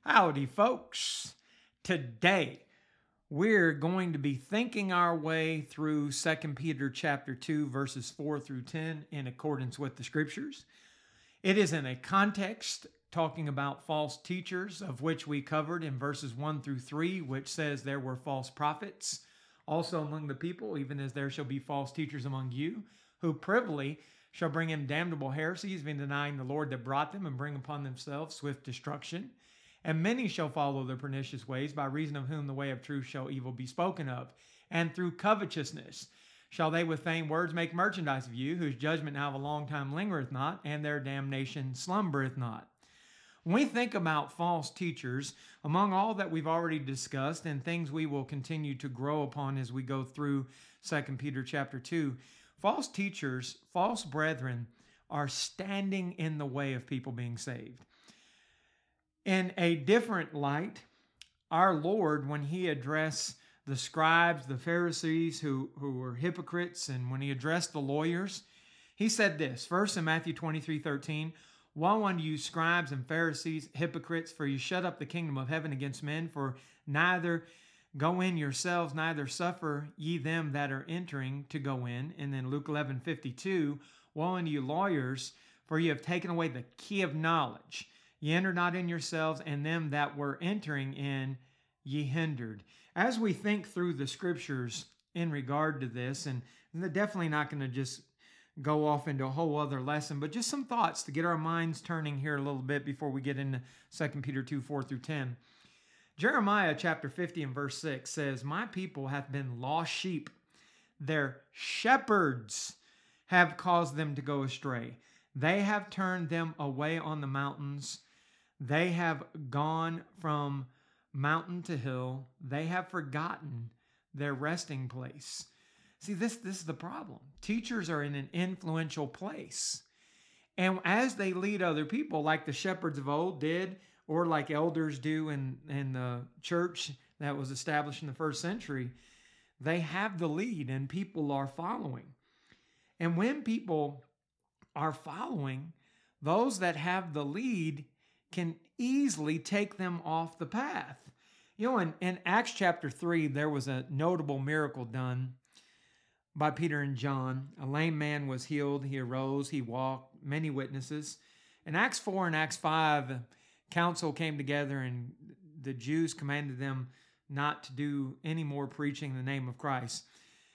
Howdy, folks. Today, we're going to be thinking our way through 2 Peter chapter 2, verses 4 through 10 in accordance with the scriptures. It is in a context talking about false teachers, of which we covered in verses 1 through 3, which says there were false prophets also among the people, even as there shall be false teachers among you, who privily shall bring in damnable heresies, even denying the Lord that brought them, and bring upon themselves swift destruction. And many shall follow their pernicious ways, by reason of whom the way of truth shall evil be spoken of. And through covetousness shall they with vain words make merchandise of you, whose judgment now of a long time lingereth not, and their damnation slumbereth not. When we think about false teachers, among all that we've already discussed and things we will continue to grow upon as we go through 2 Peter chapter 2, false teachers, false brethren, are standing in the way of people being saved. In a different light, our Lord, when he addressed the scribes, the Pharisees who were hypocrites, and when he addressed the lawyers, he said this, first in Matthew 23:13, "Woe unto you, scribes and Pharisees, hypocrites, for you shut up the kingdom of heaven against men, for neither go in yourselves, neither suffer ye them that are entering to go in." And then Luke 11:52, "Woe unto you, lawyers, for ye have taken away the key of knowledge. Ye enter not in yourselves, and them that were entering in ye hindered." As we think through the scriptures in regard to this, and they're definitely not going to just go off into a whole other lesson, but just some thoughts to get our minds turning here a little bit before we get into 2 Peter 2, 4 through 10. Jeremiah chapter 50 and verse 6 says, "My people hath been lost sheep. Their shepherds have caused them to go astray. They have turned them away on the mountains. They have gone from mountain to hill. They have forgotten their resting place." See, this is the problem. Teachers are in an influential place. And as they lead other people, like the shepherds of old did, or like elders do in the church that was established in the first century, they have the lead and people are following. And when people are following, those that have the lead can easily take them off the path. You know, in Acts chapter 3, there was a notable miracle done by Peter and John. A lame man was healed. He arose, he walked, many witnesses. In Acts 4 and Acts 5, council came together and the Jews commanded them not to do any more preaching in the name of Christ.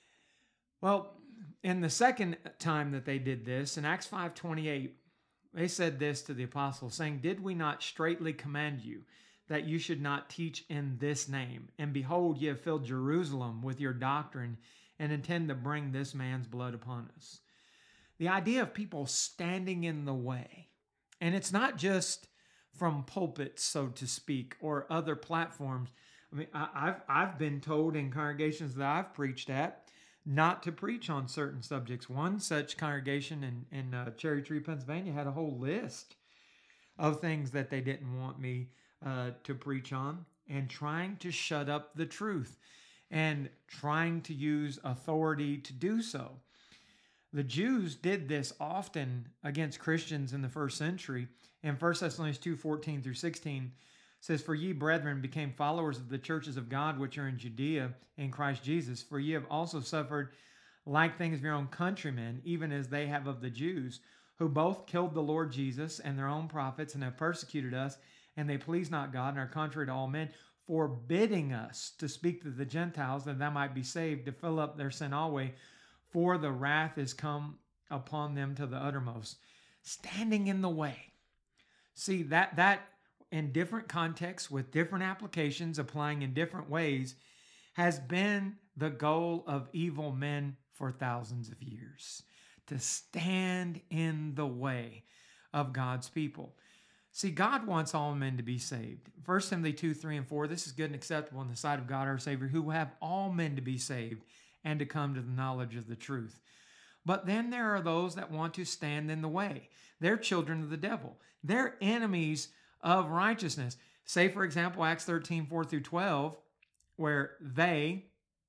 Well, in the second time that they did this, in Acts 5:28, they said this to the apostles, saying, "Did we not straitly command you that you should not teach in this name? And behold, ye have filled Jerusalem with your doctrine and intend to bring this man's blood upon us." The idea of people standing in the way, and it's not just from pulpits, so to speak, or other platforms. I mean, I've been told in congregations that I've preached at not to preach on certain subjects. One such congregation in Cherry Tree, Pennsylvania, had a whole list of things that they didn't want me to preach on, and trying to shut up the truth and trying to use authority to do so. The Jews did this often against Christians in the first century. In 1 Thessalonians 2, 14 through 16, says, "For ye, brethren, became followers of the churches of God which are in Judea in Christ Jesus. For ye have also suffered like things of your own countrymen, even as they have of the Jews, who both killed the Lord Jesus and their own prophets, and have persecuted us, and they please not God, and are contrary to all men, forbidding us to speak to the Gentiles, that they might be saved, to fill up their sin always. For the wrath is come upon them to the uttermost." Standing in the way. See, that in different contexts with different applications applying in different ways has been the goal of evil men for thousands of years, to stand in the way of God's people. See, God wants all men to be saved. 1 Timothy 2, 3, and 4, "This is good and acceptable in the sight of God our Savior, who will have all men to be saved and to come to the knowledge of the truth." But then there are those that want to stand in the way. They're children of the devil. They're enemies of righteousness. Say, for example, Acts 13, 4 through 12, where they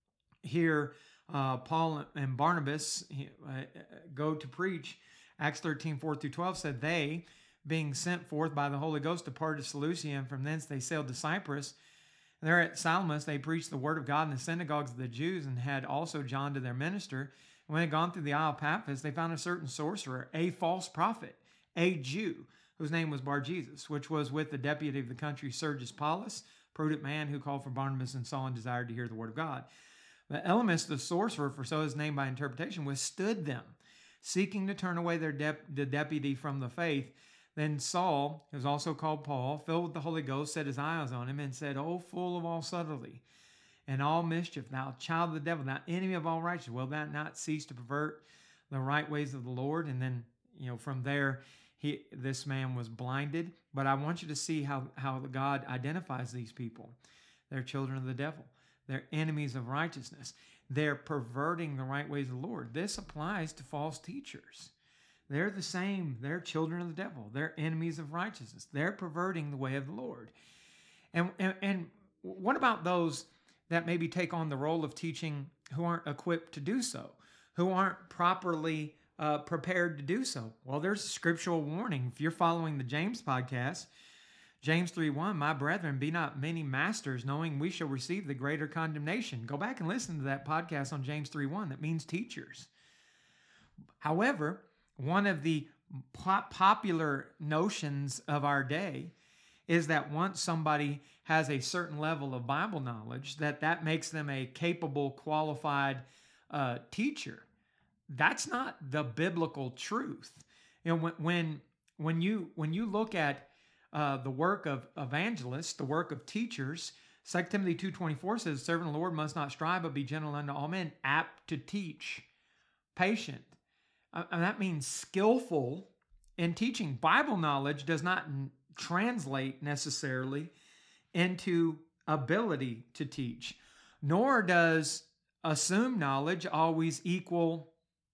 hear Paul and Barnabas go to preach. Acts 13, 4 through 12 said they being sent forth by the Holy Ghost, departed to Seleucia, and from thence they sailed to Cyprus. And there at Salamis they preached the word of God in the synagogues of the Jews, and had also John to their minister. And when they had gone through the Isle of Paphos, they found a certain sorcerer, a false prophet, a Jew, whose name was Bar-Jesus, which was with the deputy of the country Sergius Paulus, prudent man, who called for Barnabas and Saul and desired to hear the word of God. But Elymas, the sorcerer, for so his name by interpretation, withstood them, seeking to turn away the deputy from the faith. Then Saul, who was also called Paul, filled with the Holy Ghost, set his eyes on him and said, O full of all subtlety and all mischief, thou child of the devil, thou enemy of all righteousness, will thou not cease to pervert the right ways of the Lord? And then, from there, this man was blinded. But I want you to see how God identifies these people. They're children of the devil. They're enemies of righteousness. They're perverting the right ways of the Lord. This applies to false teachers. They're the same. They're children of the devil. They're enemies of righteousness. They're perverting the way of the Lord. And what about those that maybe take on the role of teaching who aren't equipped to do so, who aren't properly prepared to do so? Well, there's a scriptural warning. If you're following the James podcast, James 3:1, my brethren, be not many masters, knowing we shall receive the greater condemnation. Go back and listen to that podcast on James 3:1. That means teachers. However, one of the popular notions of our day is that once somebody has a certain level of Bible knowledge, that makes them a capable, qualified teacher. That's not the biblical truth. When you look at the work of evangelists, the work of teachers, 2 Timothy 2:24 says, the servant of the Lord must not strive, but be gentle unto all men, apt to teach, patient. And that means skillful in teaching. Bible knowledge does not translate necessarily into ability to teach, nor does assumed knowledge always equal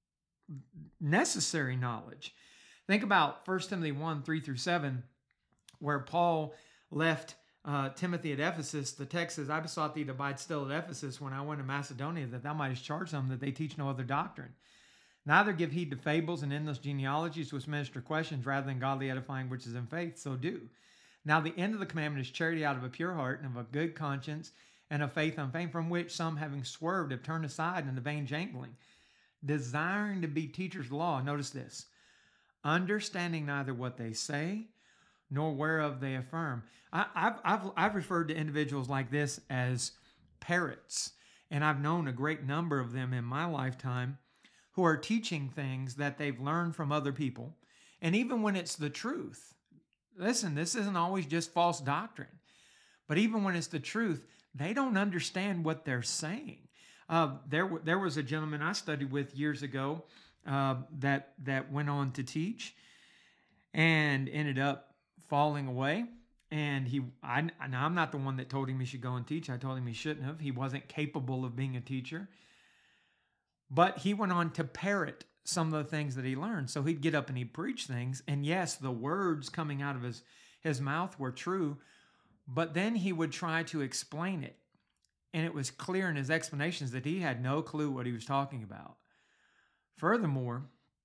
necessary knowledge. Think about 1 Timothy 1:3-7, where Paul left Timothy at Ephesus. The text says, I besought thee to abide still at Ephesus when I went to Macedonia, that thou mightest charge them that they teach no other doctrine. Neither give heed to fables and endless genealogies which minister questions rather than godly edifying which is in faith, so do. Now the end of the commandment is charity out of a pure heart and of a good conscience and of faith unfeigned, from which some having swerved have turned aside into vain jangling, desiring to be teachers of the law. Notice this, understanding neither what they say nor whereof they affirm. I've referred to individuals like this as parrots, and I've known a great number of them in my lifetime who are teaching things that they've learned from other people. And even when it's the truth, listen, this isn't always just false doctrine, but even when it's the truth, they don't understand what they're saying. There was a gentleman I studied with years ago that went on to teach and ended up falling away. And I'm not the one that told him he should go and teach. I told him he shouldn't have. He wasn't capable of being a teacher. But he went on to parrot some of the things that he learned. So he'd get up and he'd preach things. And yes, the words coming out of his mouth were true. But then he would try to explain it. And it was clear in his explanations that he had no clue what he was talking about. Furthermore,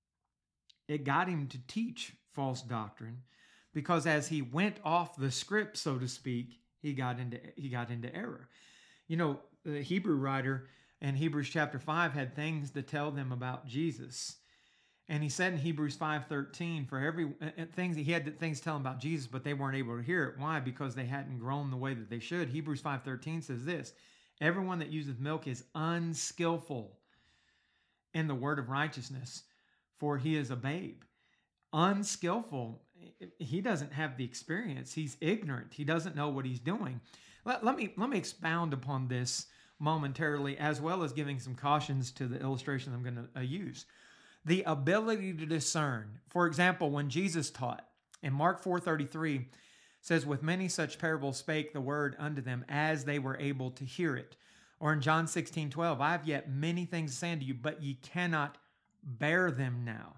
it got him to teach false doctrine, because as he went off the script, so to speak, he got into error. The Hebrew writer in Hebrews chapter 5 had things to tell them about Jesus. And he said in Hebrews 5:13, he had things to tell them about Jesus, but they weren't able to hear it. Why? Because they hadn't grown the way that they should. Hebrews 5:13 says this, everyone that useth milk is unskillful in the word of righteousness, for he is a babe. Unskillful, he doesn't have the experience. He's ignorant. He doesn't know what he's doing. Let me expound upon this momentarily, as well as giving some cautions to the illustration I'm going to use. The ability to discern. For example, when Jesus taught in Mark 4:33 says, with many such parables spake the word unto them as they were able to hear it. Or in John 16:12, I have yet many things to say unto you, but ye cannot bear them now.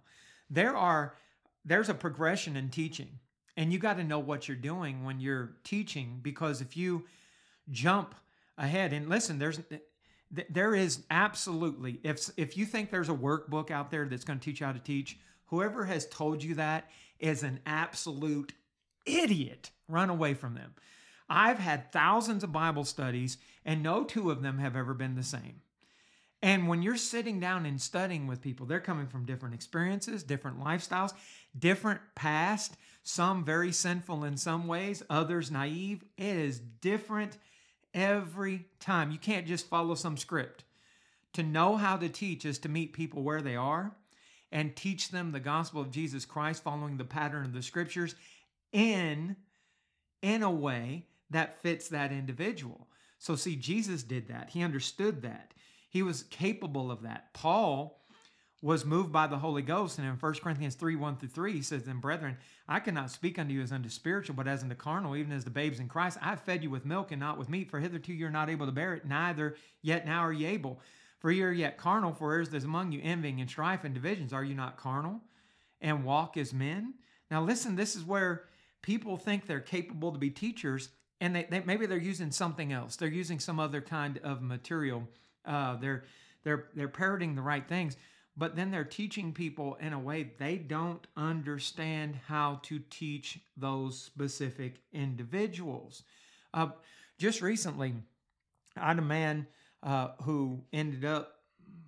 There's a progression in teaching, and you got to know what you're doing when you're teaching, because if you jump ahead, and listen, there is absolutely, if you think there's a workbook out there that's going to teach you how to teach, whoever has told you that is an absolute idiot. Run away from them. I've had thousands of Bible studies, and no two of them have ever been the same. And when you're sitting down and studying with people, they're coming from different experiences, different lifestyles, different past, some very sinful in some ways, others naive. It is different every time. You can't just follow some script. To know how to teach is to meet people where they are and teach them the gospel of Jesus Christ following the pattern of the scriptures in a way that fits that individual. So see, Jesus did that. He understood that. He was capable of that. Paul was moved by the Holy Ghost. And in 1 Corinthians 3, 1-3, he says, "Then brethren, I cannot speak unto you as unto spiritual, but as unto carnal, even as the babes in Christ. I have fed you with milk and not with meat, for hitherto you are not able to bear it, neither yet now are ye able. For ye are yet carnal, for is there's among you envying and strife and divisions. Are you not carnal and walk as men?" Now listen, this is where people think they're capable to be teachers, and they maybe they're using something else. They're using some other kind of material. They're parroting the right things, but then they're teaching people in a way they don't understand how to teach those specific individuals. Just recently, I had a man who ended up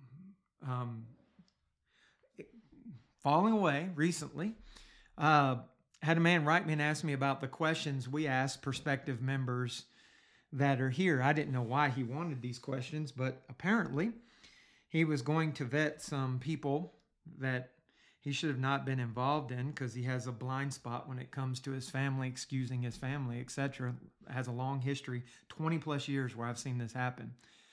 falling away recently. Had a man write me and ask me about the questions we ask prospective members that are here. I didn't know why he wanted these questions, but apparently he was going to vet some people that he should have not been involved in because he has a blind spot when it comes to his family, excusing his family, etc. Has a long history, 20 plus years where I've seen this happen.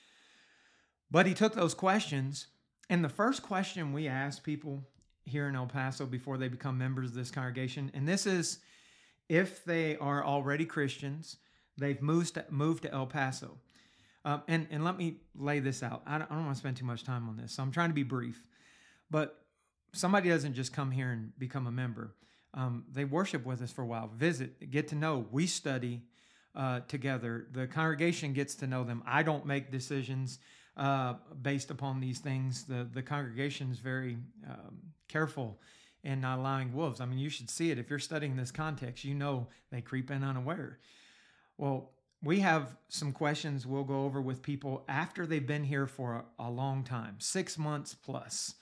But he took those questions, and the first question we asked people here in El Paso before they become members of this congregation, and this is if they are already Christians, they've moved to El Paso. And let me lay this out. I don't want to spend too much time on this, so I'm trying to be brief. But somebody doesn't just come here and become a member. They worship with us for a while, visit, get to know. We study together. The congregation gets to know them. I don't make decisions based upon these things. The congregation is very careful in not allowing wolves. I mean, you should see it. If you're studying this context, you know they creep in unaware. Well, we have some questions we'll go over with people after they've been here for a long time, 6 months plus.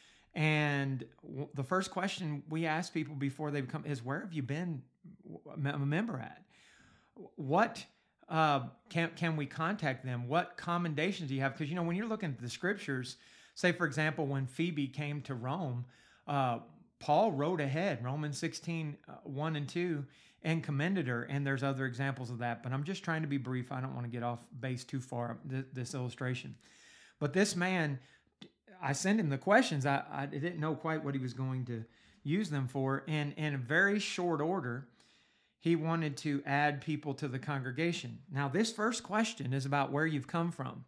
And the first question we ask people before they become is, where have you been a member at? What can we contact them? What commendations do you have? Because, you know, when you're looking at the scriptures, say, for example, when Phoebe came to Rome, Paul wrote ahead, Romans 16, 1 and 2, and commended her. And there's other examples of that. But I'm just trying to be brief. I don't want to get off base too far, this illustration. But this man, I sent him the questions. I didn't know quite what he was going to use them for. And in a very short order, he wanted to add people to the congregation. Now, this first question is about where you've come from.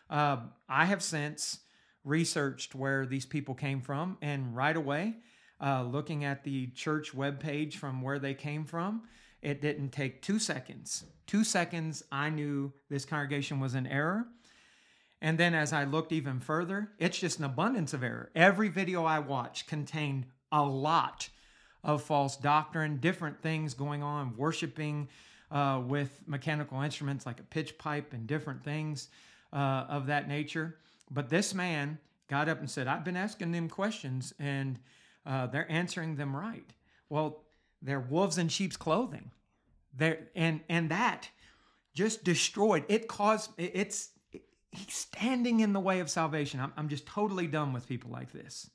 I have since researched where these people came from, and right away, looking at the church webpage from where they came from, it didn't take 2 seconds. 2 seconds, I knew this congregation was in error. And then as I looked even further, it's just an abundance of error. Every video I watched contained a lot of false doctrine, different things going on, worshiping with mechanical instruments like a pitch pipe and different things of that nature. But this man got up and said, I've been asking them questions and they're answering them right. Well, they're wolves in sheep's clothing. And that just destroyed. He's standing in the way of salvation. I'm just totally done with people like this.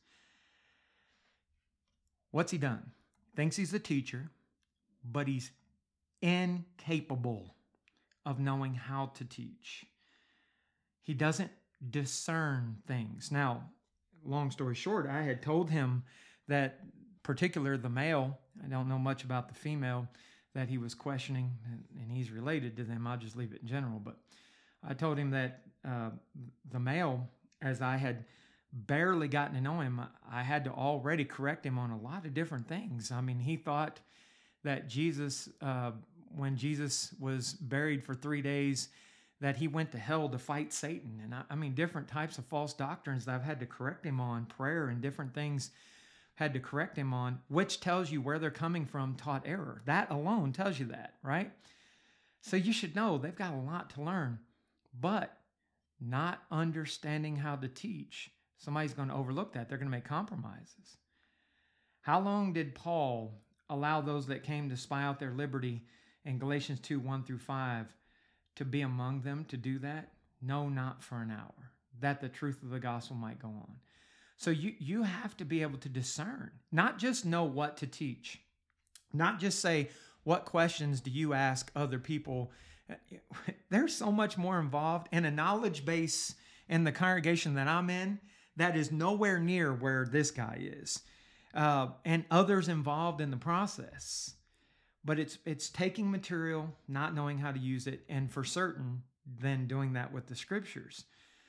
What's he done? Thinks he's the teacher, but he's incapable of knowing how to teach. He doesn't discern things. Now, long story short, I had told him that particular the male, I don't know much about the female that he was questioning, and he's related to them. I'll just leave it in general. But I told him that the male, as I had barely gotten to know him, I had to already correct him on a lot of different things. I mean, he thought that Jesus, when Jesus was buried for 3 days, that he went to hell to fight Satan. And I mean, different types of false doctrines that I've had to correct him on, prayer and different things had to correct him on, which tells you where they're coming from, taught error. That alone tells you that, right? So you should know they've got a lot to learn, but not understanding how to teach, somebody's going to overlook that. They're going to make compromises. How long did Paul allow those that came to spy out their liberty in Galatians 2, 1 through 5 to be among them to do that? No, not for an hour, that the truth of the gospel might go on. So you have to be able to discern, not just know what to teach, not just say, what questions do you ask other people? There's so much more involved, and a knowledge base in the congregation that I'm in that is nowhere near where this guy is, and others involved in the process. But it's taking material, not knowing how to use it, and for certain, then doing that with the scriptures.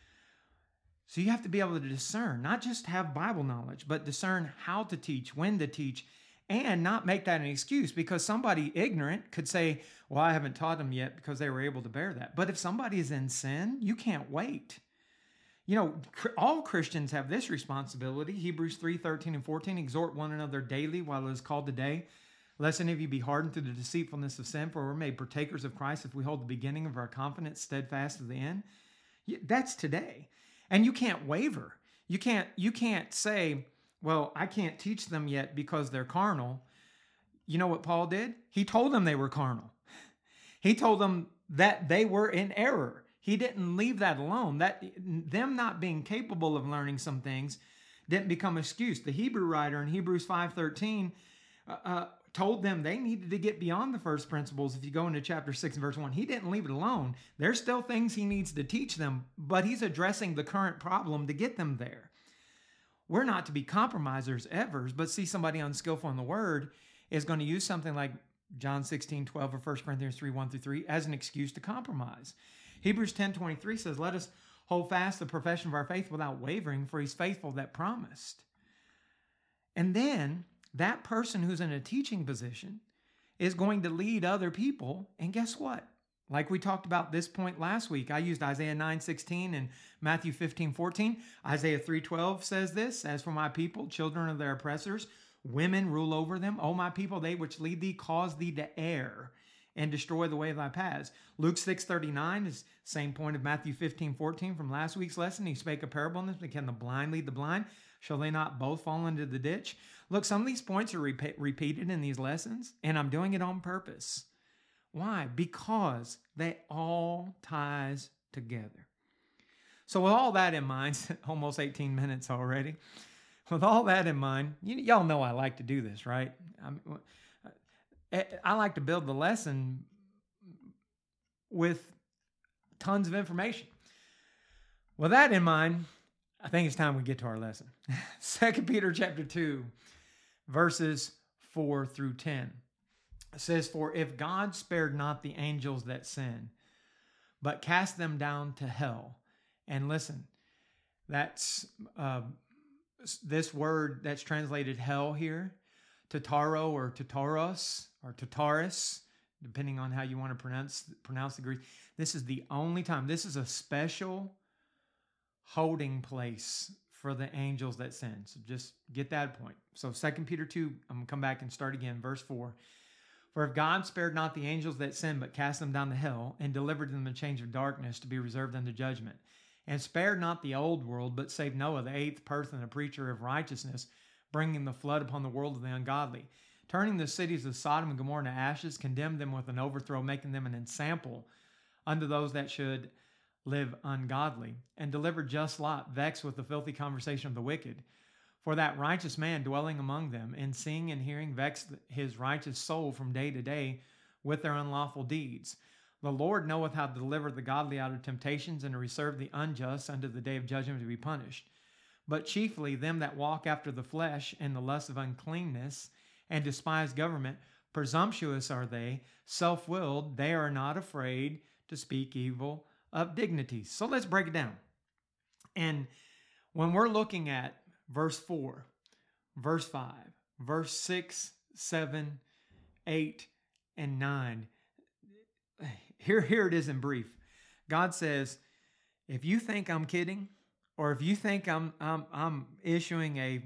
So you have to be able to discern, not just have Bible knowledge, but discern how to teach, when to teach, and not make that an excuse, because somebody ignorant could say, well, I haven't taught them yet, because they were able to bear that. But if somebody is in sin, you can't wait. You know, all Christians have this responsibility. Hebrews 3, 13 and 14, exhort one another daily while it is called today, lest any of you be hardened through the deceitfulness of sin, for we're made partakers of Christ if we hold the beginning of our confidence steadfast to the end. That's today. And you can't waver. You can't say, well, I can't teach them yet because they're carnal. You know what Paul did? He told them they were carnal. He told them that they were in error. He didn't leave that alone. That them not being capable of learning some things didn't become an excuse. The Hebrew writer in Hebrews 5:13 told them they needed to get beyond the first principles. If you go into chapter 6 verse 1, he didn't leave it alone. There's still things he needs to teach them, but he's addressing the current problem to get them there. We're not to be compromisers ever, but see somebody unskillful in the word is going to use something like John 16:12 or 1 Corinthians 3, 1 through 3 as an excuse to compromise. Hebrews 10:23 says, let us hold fast the profession of our faith without wavering, for he's faithful that promised. And then that person who's in a teaching position is going to lead other people. And guess what? Like we talked about this point last week, I used Isaiah 9:16 and Matthew 15:14. Isaiah 3:12 says this, as for my people, children of their oppressors, women rule over them. O my people, they which lead thee cause thee to err and destroy the way of thy paths. Luke 6:39 is same point of Matthew 15:14 from last week's lesson. He spake a parable in this, can the blind lead the blind? Shall they not both fall into the ditch? Look, some of these points are repeated in these lessons, and I'm doing it on purpose. Why? Because they all ties together. So with all that in mind, almost 18 minutes already. With all that in mind, y'all know I like to do this, right? I like to build the lesson with tons of information. With that in mind, I think it's time we get to our lesson. 2 Peter chapter 2, verses 4 through 10. It says, for if God spared not the angels that sin, but cast them down to hell. And listen, that's this word that's translated hell here, Tartaro or Tartaros or Tartarus, depending on how you want to pronounce the Greek. This is the only time. This is a special holding place for the angels that sin. So just get that point. So 2 Peter 2, I'm going to come back and start again, verse 4. For if God spared not the angels that sinned, but cast them down to hell, and delivered them in change of darkness to be reserved unto judgment, and spared not the old world, but saved Noah, the eighth person, a preacher of righteousness, bringing the flood upon the world of the ungodly, turning the cities of Sodom and Gomorrah into ashes, condemned them with an overthrow, making them an ensample unto those that should live ungodly, and delivered just Lot, vexed with the filthy conversation of the wicked. For that righteous man dwelling among them, and seeing and hearing, vexed his righteous soul from day to day with their unlawful deeds. The Lord knoweth how to deliver the godly out of temptations, and to reserve the unjust unto the day of judgment to be punished. But chiefly them that walk after the flesh in the lust of uncleanness, and despise government, presumptuous are they, self-willed, they are not afraid to speak evil of dignities. So let's break it down. And when we're looking at verse 4, verse 5, verse 6, 7, 8, and 9, here it is in brief. God says, if you think I'm kidding, or if you think I'm issuing a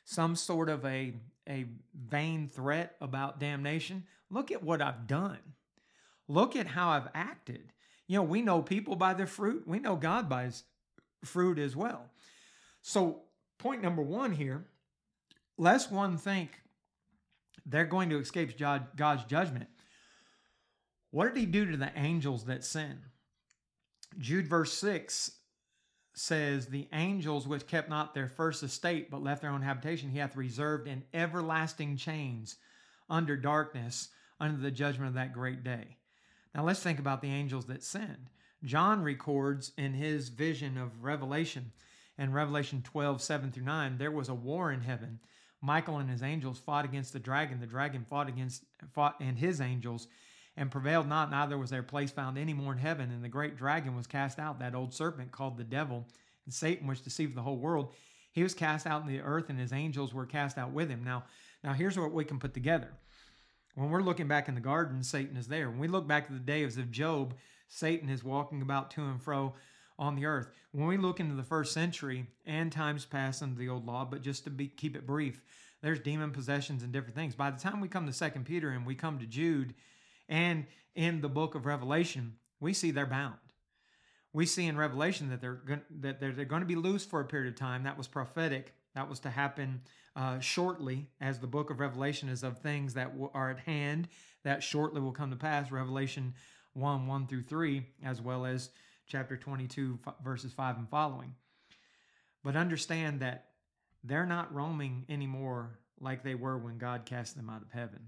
some sort of a vain threat about damnation. Look at what I've done. Look at how I've acted. We know people by their fruit. We know God by his fruit as well. So point number one here, lest one think they're going to escape God's judgment. What did he do to the angels that sin? Jude verse 6 says, the angels which kept not their first estate, but left their own habitation, he hath reserved in everlasting chains under darkness, under the judgment of that great day. Now let's think about the angels that sinned. John records in his vision of Revelation, in Revelation 12, 7 through 9, there was a war in heaven. Michael and his angels fought against the dragon. The dragon fought and his angels, and prevailed not, neither was their place found any more in heaven. And the great dragon was cast out, that old serpent called the devil, and Satan, which deceived the whole world. He was cast out in the earth, and his angels were cast out with him. Now here's what we can put together. When we're looking back in the garden, Satan is there. When we look back to the days of Job, Satan is walking about to and fro on the earth. When we look into the first century and times past under the old law, but just to keep it brief, there's demon possessions and different things. By the time we come to 2 Peter and we come to Jude and in the book of Revelation, we see they're bound. We see in Revelation that they're going to be loose for a period of time. That was prophetic. That was to happen shortly, as the book of Revelation is of things that are at hand that shortly will come to pass. Revelation 1 through 3, as well as chapter 22, verses 5 and following. But understand that they're not roaming anymore like they were when God cast them out of heaven.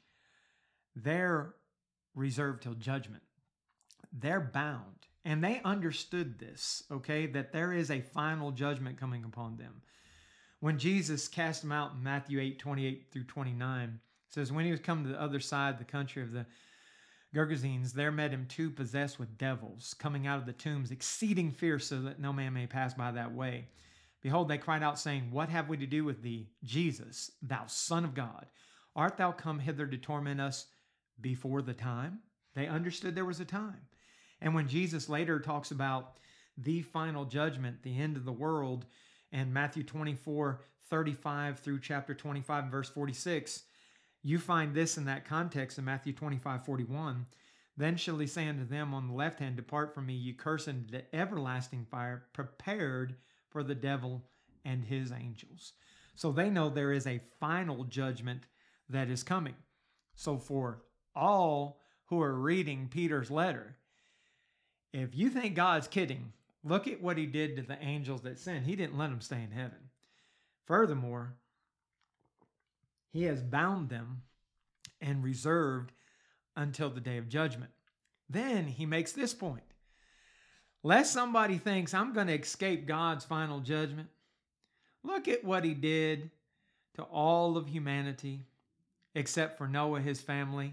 They're reserved till judgment. They're bound. And they understood this, okay, that there is a final judgment coming upon them. When Jesus cast them out in Matthew 8, 28 through 29, it says, when he was come to the other side, the country of the Gergesenes, there met him two possessed with devils, coming out of the tombs, exceeding fierce, so that no man may pass by that way. Behold, they cried out, saying, what have we to do with thee, Jesus, thou Son of God? Art thou come hither to torment us before the time? They understood there was a time. And when Jesus later talks about the final judgment, the end of the world, and Matthew 24, 35 through chapter 25, verse 46, you find this in that context in Matthew 25, 41. Then shall he say unto them on the left hand, depart from me, ye cursed, into the everlasting fire, prepared for the devil and his angels. So they know there is a final judgment that is coming. So for all who are reading Peter's letter, if you think God's kidding, look at what he did to the angels that sinned. He didn't let them stay in heaven. Furthermore, he has bound them and reserved until the day of judgment. Then he makes this point. Lest somebody thinks I'm going to escape God's final judgment, look at what he did to all of humanity except for Noah, his family,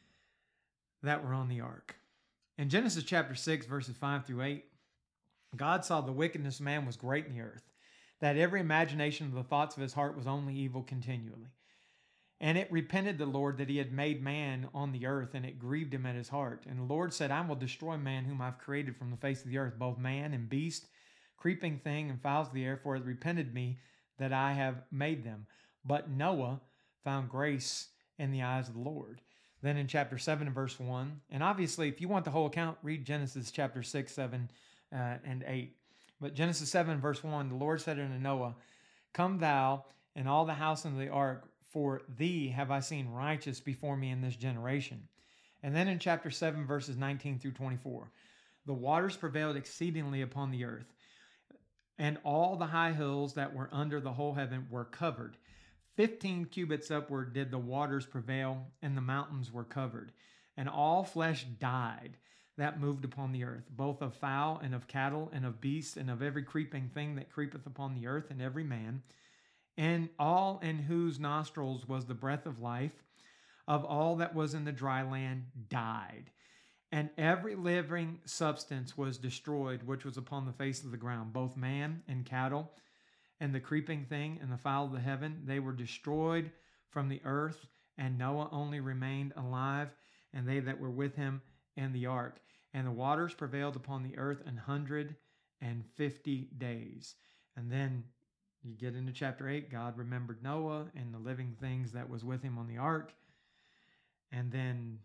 that were on the ark. In Genesis chapter 6, verses 5 through 8, God saw the wickedness of man was great in the earth, that every imagination of the thoughts of his heart was only evil continually. And it repented the Lord that he had made man on the earth, and it grieved him at his heart. And the Lord said, I will destroy man whom I've created from the face of the earth, both man and beast, creeping thing and fowls of the air, for it repented me that I have made them. But Noah found grace in the eyes of the Lord. Then in chapter 7 and verse 1, and obviously if you want the whole account, read Genesis chapter 6, 7, and 8. But Genesis 7 verse 1, the Lord said unto Noah, come thou and all the house of the ark, for thee have I seen righteous before me in this generation. And then in chapter 7 verses 19 through 24, the waters prevailed exceedingly upon the earth, and all the high hills that were under the whole heaven were covered. 15 cubits upward did the waters prevail, and the mountains were covered. And all flesh died that moved upon the earth, both of fowl and of cattle and of beasts and of every creeping thing that creepeth upon the earth, and every man, and all in whose nostrils was the breath of life, of all that was in the dry land, died. And every living substance was destroyed, which was upon the face of the ground, both man and cattle, and the creeping thing and the fowl of the heaven. They were destroyed from the earth, and Noah only remained alive, and they that were with him in the ark. And the waters prevailed upon the earth 150 days. And then You get into chapter 8, God remembered Noah and the living things that was with him on the ark. And then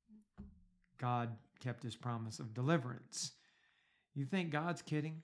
God kept his promise of deliverance. You think God's kidding?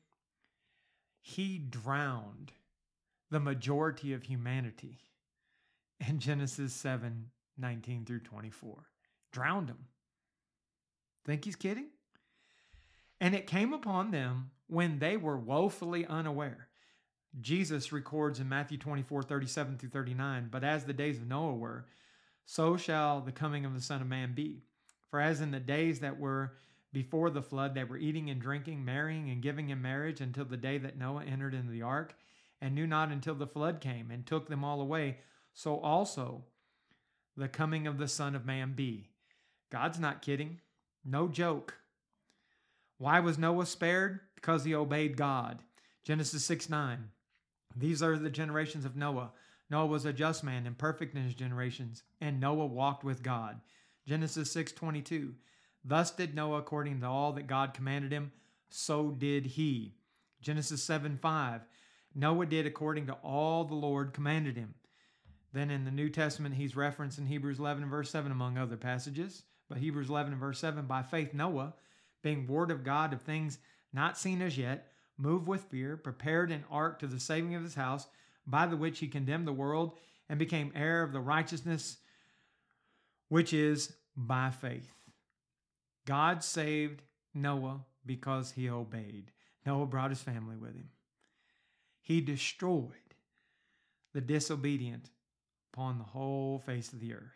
He drowned the majority of humanity in Genesis 7:19 through 24. Drowned them. Think he's kidding? And it came upon them when they were woefully unaware. Jesus records in Matthew 24:37 through 39, but as the days of Noah were, so shall the coming of the Son of Man be. For as in the days that were before the flood, they were eating and drinking, marrying and giving in marriage until the day that Noah entered into the ark, and knew not until the flood came and took them all away, so also the coming of the Son of Man be. God's not kidding. No joke. Why was Noah spared? Because he obeyed God. Genesis 6:9. These are the generations of Noah. Noah was a just man and perfect in his generations, and Noah walked with God. Genesis 6:22. Thus did Noah according to all that God commanded him, so did he. Genesis 7:5. Noah did according to all the Lord commanded him. Then in the New Testament, he's referenced in Hebrews 11 and verse 7, among other passages. But Hebrews 11 and verse 7, by faith Noah, being word of God of things not seen as yet, moved with fear, prepared an ark to the saving of his house, by the which he condemned the world and became heir of the righteousness which is by faith. God saved Noah because he obeyed. Noah brought his family with him. He destroyed the disobedient upon the whole face of the earth.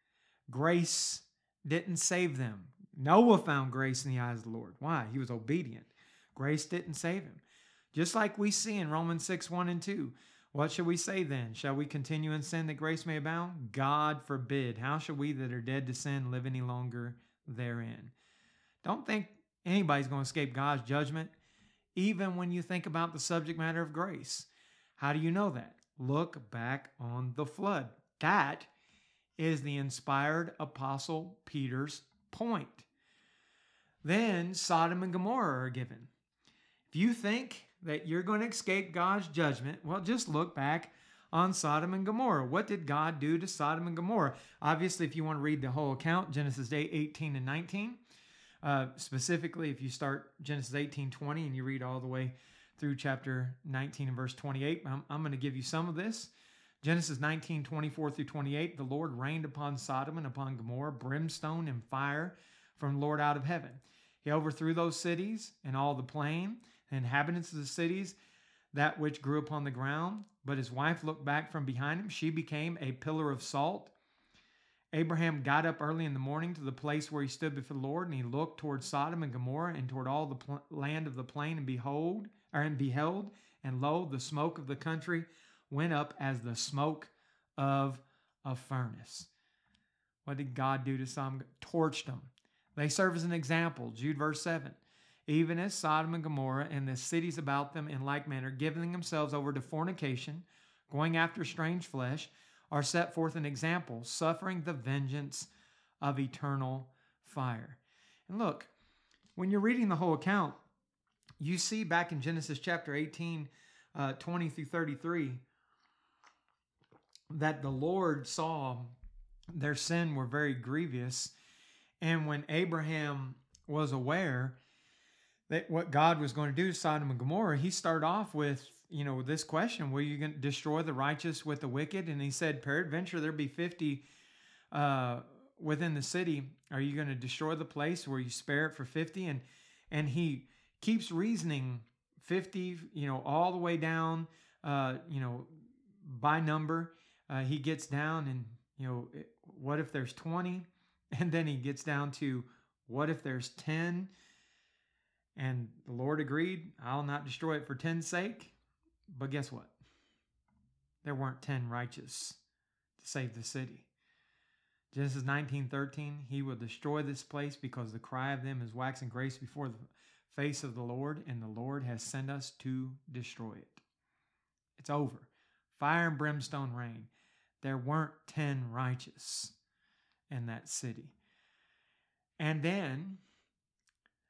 Grace didn't save them. Noah found grace in the eyes of the Lord. Why? He was obedient. Grace didn't save him. Just like we see in Romans 6:1 and 2. What shall we say then? Shall we continue in sin that grace may abound? God forbid. How shall we that are dead to sin live any longer therein? Don't think anybody's going to escape God's judgment, even when you think about the subject matter of grace. How do you know that? Look back on the flood. That is the inspired Apostle Peter's point. Then Sodom and Gomorrah are given. If you think that you're going to escape God's judgment, well, just look back on Sodom and Gomorrah. What did God do to Sodom and Gomorrah? Obviously, if you want to read the whole account, Genesis 18 and 19. Specifically, if you start Genesis 18:20 and you read all the way through chapter 19 and verse 28, I'm going to give you some of this. Genesis 19:24 through 28, the Lord rained upon Sodom and upon Gomorrah brimstone and fire from the Lord out of heaven. He overthrew those cities and all the plain, the inhabitants of the cities, that which grew upon the ground. But his wife looked back from behind him. She became a pillar of salt. Abraham got up early in the morning to the place where he stood before the Lord, and he looked toward Sodom and Gomorrah and toward all the land of the plain, and beheld, and lo, the smoke of the country went up as the smoke of a furnace. What did God do to Sodom? Torched them. They serve as an example. Jude verse 7. Even as Sodom and Gomorrah and the cities about them in like manner, giving themselves over to fornication, going after strange flesh, are set forth an example, suffering the vengeance of eternal fire. And look, when you're reading the whole account, you see back in Genesis chapter 18, 20 through 33, that the Lord saw their sin were very grievous. And when Abraham was aware that what God was going to do to Sodom and Gomorrah, he started off with, this question, were you going to destroy the righteous with the wicked? And he said, peradventure there be 50 within the city. Are you going to destroy the place where you spare it for 50? And he keeps reasoning 50, all the way down, by number. He gets down and, what if there's 20? And then he gets down to, what if there's 10? And the Lord agreed, I'll not destroy it for 10's sake. But guess what? There weren't 10 righteous to save the city. Genesis 19:13, he will destroy this place because the cry of them is waxing grace before the face of the Lord, and the Lord has sent us to destroy it. It's over. Fire and brimstone rain. There weren't 10 righteous in that city. And then,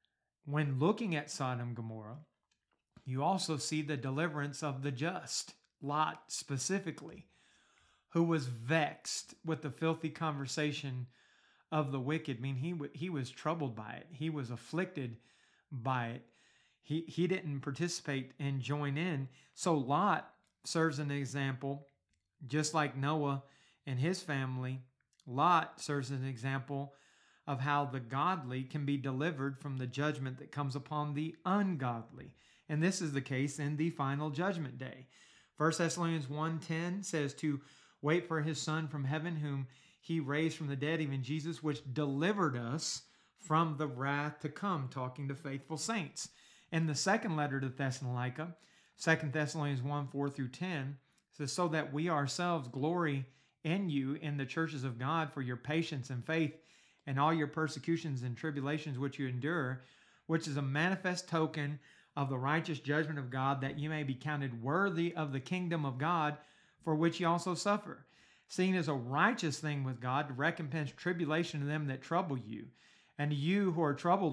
when looking at Sodom and Gomorrah, you also see the deliverance of the just. Lot specifically, who was vexed with the filthy conversation of the wicked. I mean, he was troubled by it. He was afflicted by it. He didn't participate and join in. So Lot serves an example, just like Noah and his family. Lot serves as an example of how the godly can be delivered from the judgment that comes upon the ungodly. And this is the case in the final judgment day. 1 Thessalonians 1:10 says to wait for his Son from heaven, whom he raised from the dead, even Jesus, which delivered us from the wrath to come, talking to faithful saints. And the second letter to Thessalonica, 2 Thessalonians 1:4 through 10, says, so that we ourselves glory in you in the churches of God for your patience and faith and all your persecutions and tribulations which you endure, which is a manifest token of the righteous judgment of God, that you may be counted worthy of the kingdom of God, for which you also suffer, seeing as a righteous thing with God to recompense tribulation to them that trouble you, and to you who are troubled,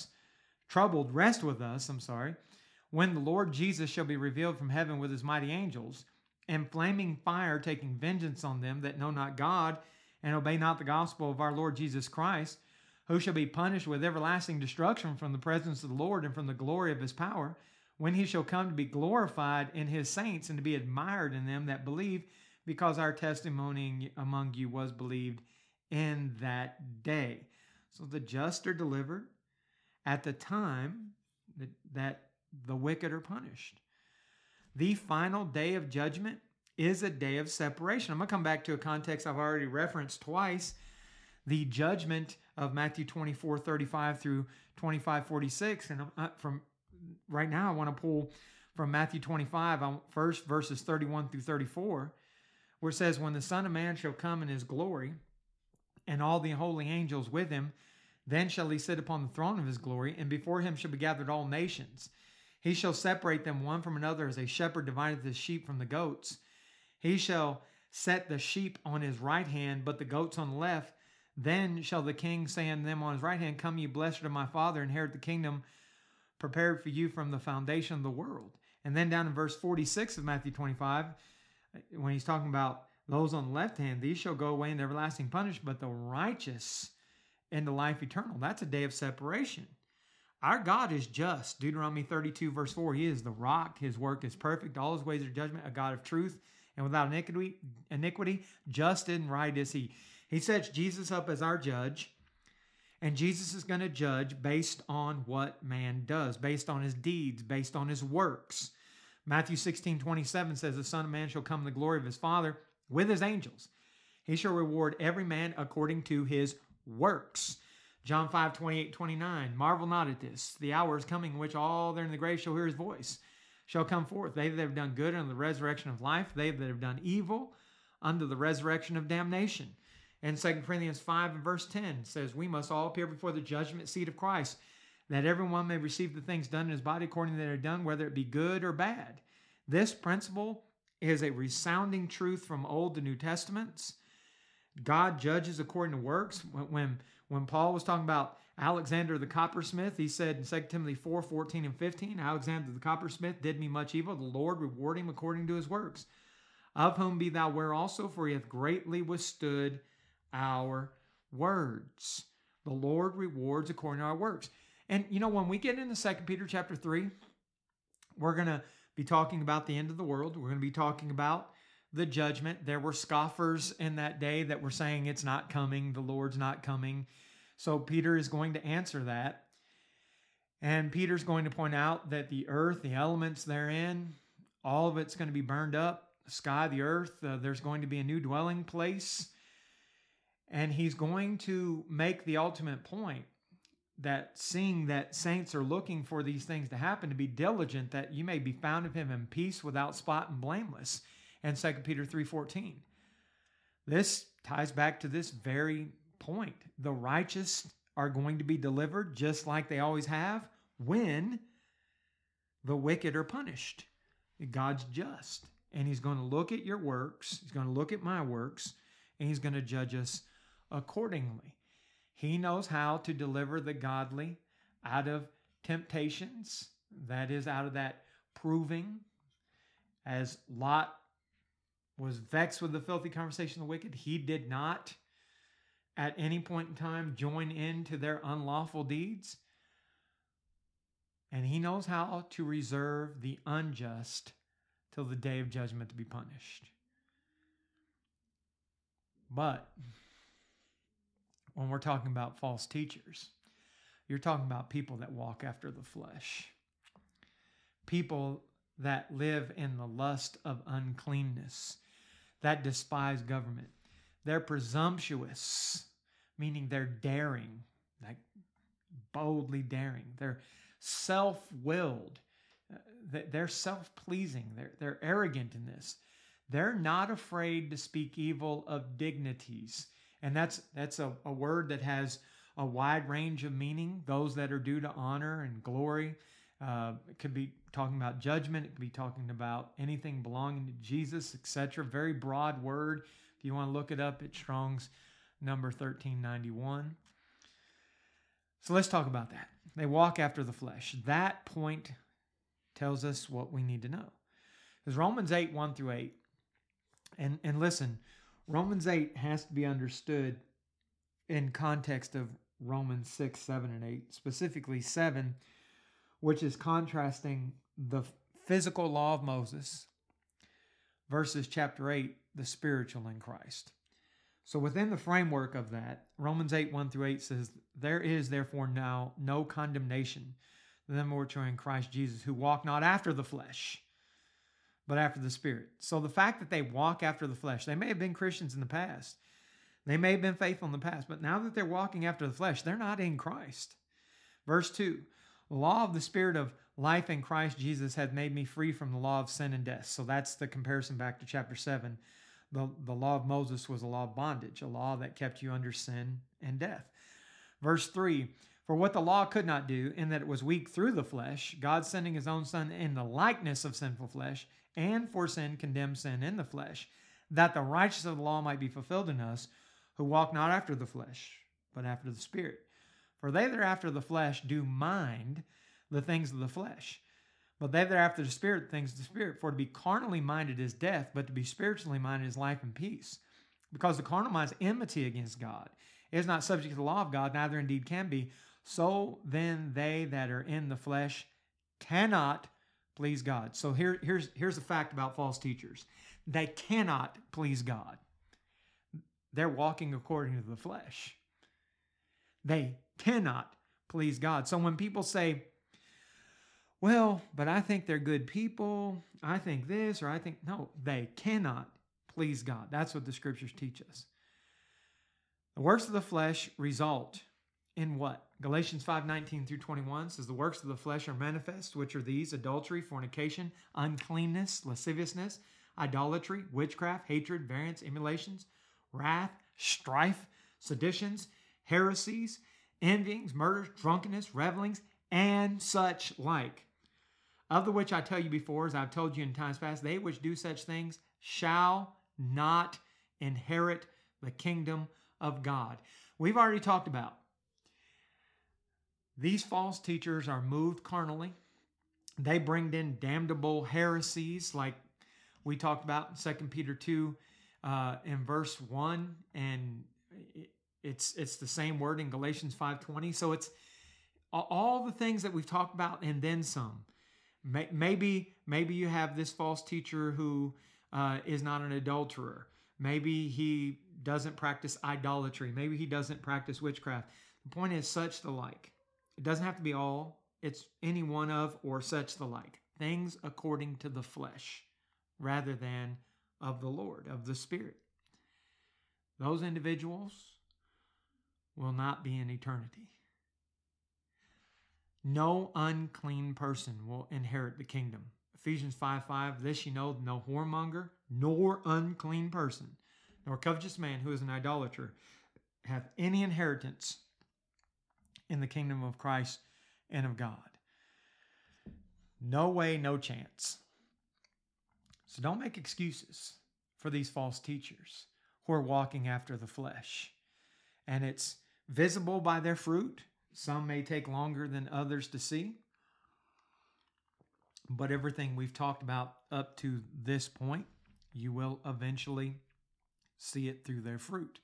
rest with us, when the Lord Jesus shall be revealed from heaven with his mighty angels, and flaming fire, taking vengeance on them that know not God and obey not the gospel of our Lord Jesus Christ, who shall be punished with everlasting destruction from the presence of the Lord and from the glory of his power, when he shall come to be glorified in his saints and to be admired in them that believe, because our testimony among you was believed in that day. So the just are delivered at the time that the wicked are punished. The final day of judgment is a day of separation. I'm going to come back to a context I've already referenced twice. The judgment of Matthew 24:35 through 25:46. And from right now, I want to pull from Matthew 25, first verses 31 through 34, where it says, when the Son of Man shall come in his glory, and all the holy angels with him, then shall he sit upon the throne of his glory, and before him shall be gathered all nations. He shall separate them one from another, as a shepherd divideth the sheep from the goats. He shall set the sheep on his right hand, but the goats on the left. Then shall the king say unto them on his right hand, come ye blessed of my Father, inherit the kingdom prepared for you from the foundation of the world. And then down in verse 46 of Matthew 25, when he's talking about those on the left hand, these shall go away into everlasting punishment, but the righteous into life eternal. That's a day of separation. Our God is just. Deuteronomy 32 verse 4, he is the rock. His work is perfect. All his ways are judgment, a God of truth and without iniquity. Just and right is he. He sets Jesus up as our judge, and Jesus is going to judge based on what man does, based on his deeds, based on his works. Matthew 16:27 says, the Son of Man shall come in the glory of his Father with his angels. He shall reward every man according to his works. John 5:28-29, marvel not at this. The hour is coming in which all that are in the grave shall hear his voice, shall come forth. They that have done good unto the resurrection of life, they that have done evil unto the resurrection of damnation. And 2 Corinthians 5 and verse 10 says, we must all appear before the judgment seat of Christ, that everyone may receive the things done in his body according to that are done, whether it be good or bad. This principle is a resounding truth from Old to New Testaments. God judges according to works. When Paul was talking about Alexander the coppersmith, he said in 2 Timothy 4:14 and 15, Alexander the coppersmith did me much evil. The Lord reward him according to his works. Of whom be thou aware also, for he hath greatly withstood our words. The Lord rewards according to our works. And when we get into 2 Peter chapter 3, we're going to be talking about the end of the world. We're going to be talking about the judgment. There were scoffers in that day that were saying it's not coming, the Lord's not coming. So Peter is going to answer that. And Peter's going to point out that the earth, the elements therein, all of it's going to be burned up. The sky, the earth, there's going to be a new dwelling place. And he's going to make the ultimate point that seeing that saints are looking for these things to happen, to be diligent, that you may be found of him in peace, without spot and blameless. And 2 Peter 3:14. This ties back to this very point. The righteous are going to be delivered just like they always have when the wicked are punished. God's just. And he's going to look at your works. He's going to look at my works. And he's going to judge us accordingly. He knows how to deliver the godly out of temptations. That is, out of that proving, As Lot was vexed with the filthy conversation of the wicked, he did not at any point in time join into their unlawful deeds. And he knows how to reserve the unjust till the day of judgment to be punished. But when we're talking about false teachers, you're talking about people that walk after the flesh. People that live in the lust of uncleanness, that despise government. They're presumptuous, meaning they're daring, like boldly daring. They're self-willed. They're self-pleasing. They're arrogant in this. They're not afraid to speak evil of dignities. And that's a word that has a wide range of meaning. Those that are due to honor and glory. It could be talking about judgment. It could be talking about anything belonging to Jesus, etc. Very broad word. If you want to look it up, it's Strong's number 1391. So let's talk about that. They walk after the flesh. That point tells us what we need to know. Because Romans 8, 1 through 8. And listen, Romans 8 has to be understood in context of Romans 6, 7, and 8. Specifically 7, which is contrasting the physical law of Moses versus chapter 8, the spiritual in Christ. So within the framework of that, Romans 8, 1 through 8 says, there is therefore now no condemnation to them which are in Christ Jesus, who walk not after the flesh, but after the Spirit. So the fact that they walk after the flesh, they may have been Christians in the past. They may have been faithful in the past, but now that they're walking after the flesh, they're not in Christ. Verse 2, the law of the Spirit of life in Christ Jesus hath made me free from the law of sin and death. So that's the comparison back to chapter 7. The law of Moses was a law of bondage, a law that kept you under sin and death. Verse 3, for what the law could not do, in that it was weak through the flesh, God sending his own Son in the likeness of sinful flesh, and for sin condemned sin in the flesh, that the righteousness of the law might be fulfilled in us, who walk not after the flesh, but after the Spirit. For they that are after the flesh do mind the things of the flesh, but they that are after the Spirit, the things of the Spirit. For to be carnally minded is death, but to be spiritually minded is life and peace. Because the carnal mind is enmity against God. It is not subject to the law of God, neither indeed can be. So then they that are in the flesh cannot please God. So here's the fact about false teachers. They cannot please God. They're walking according to the flesh. They cannot please God. So when people say, well, but I think they're good people, I think this, or I think, no, they cannot please God. That's what the scriptures teach us. The works of the flesh result in what? Galatians 5:19 through 21 says, the works of the flesh are manifest, which are these: adultery, fornication, uncleanness, lasciviousness, idolatry, witchcraft, hatred, variance, emulations, wrath, strife, seditions, heresies, envyings, murders, drunkenness, revelings, and such like. Of the which I tell you before, as I've told you in times past, they which do such things shall not inherit the kingdom of God. We've already talked about these false teachers are moved carnally. They bring in damnable heresies, like we talked about in 2 Peter 2 in verse 1, and it's the same word in Galatians 5:20. So it's all the things that we've talked about and then some. Maybe you have this false teacher who is not an adulterer. Maybe he doesn't practice idolatry. Maybe he doesn't practice witchcraft. The point is such the like. It doesn't have to be all. It's any one of or such the like. Things according to the flesh rather than of the Lord, of the Spirit. Those individuals will not be in eternity. No unclean person will inherit the kingdom. Ephesians 5:5, this you know, no whoremonger, nor unclean person, nor covetous man who is an idolater, hath any inheritance in the kingdom of Christ and of God. No way, no chance. So don't make excuses for these false teachers who are walking after the flesh. And it's visible by their fruit. Some may take longer than others to see. But everything we've talked about up to this point, you will eventually see it through their fruit.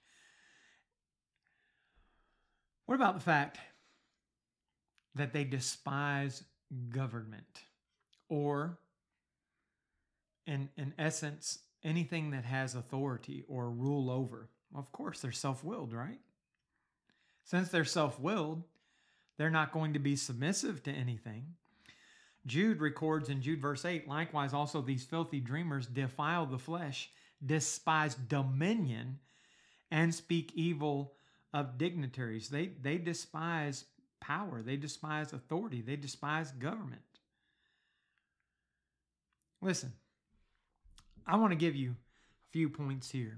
What about the fact that they despise government, or in essence, anything that has authority or rule over? Of course, they're self-willed, right? Since they're self-willed, they're not going to be submissive to anything. Jude records in Jude verse 8, likewise also these filthy dreamers defile the flesh, despise dominion, and speak evil of dignitaries. They despise power. They despise authority. They despise government. Listen, I want to give you a few points here.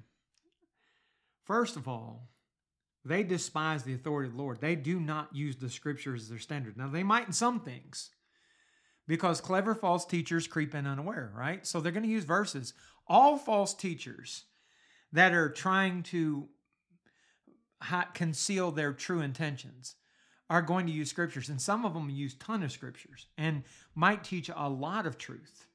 First of all, they despise the authority of the Lord. They do not use the scriptures as their standard. Now, they might in some things, because clever false teachers creep in unaware, right? So they're going to use verses. All false teachers that are trying to conceal their true intentions are going to use scriptures. And some of them use a ton of scriptures and might teach a lot of truth.